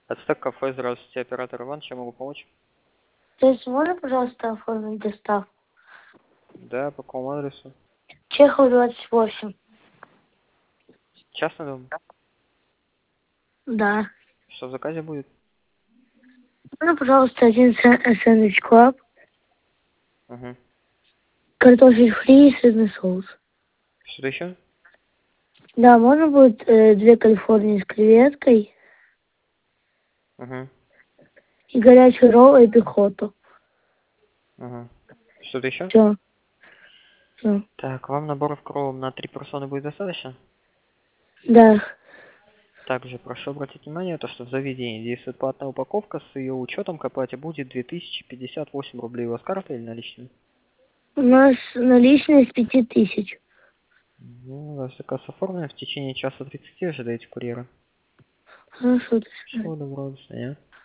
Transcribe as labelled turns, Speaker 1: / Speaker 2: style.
Speaker 1: Ацтек кафе, здравствуйте, оператор Иван, чем могу помочь?
Speaker 2: То есть можно, пожалуйста, оформить доставку?
Speaker 1: Да, по какому адресу?
Speaker 2: Чехов 28.
Speaker 1: Частный дом?
Speaker 2: Да.
Speaker 1: Что в заказе будет?
Speaker 2: Можно, пожалуйста, один сэндвич клаб,
Speaker 1: Угу.
Speaker 2: картофель фри и сырный соус.
Speaker 1: Что-то еще?
Speaker 2: Да, можно будет 2 Калифорнии с креветкой
Speaker 1: Угу.
Speaker 2: и горячий ролл и пехоту.
Speaker 1: Угу. Что-то еще?
Speaker 2: Все. Все.
Speaker 1: Так, вам наборов кровом на 3 персоны будет достаточно?
Speaker 2: Да.
Speaker 1: Также прошу обратить внимание, то, что в заведении действует платная упаковка, с ее учетом к оплате будет 2058 рублей. У вас карта или наличные?
Speaker 2: У нас наличные с 5000.
Speaker 1: Ну, у вас заказ оформлен, в течение часа 30 ожидаете курьера.
Speaker 2: Хорошо.
Speaker 1: Всего доброго, до свидания.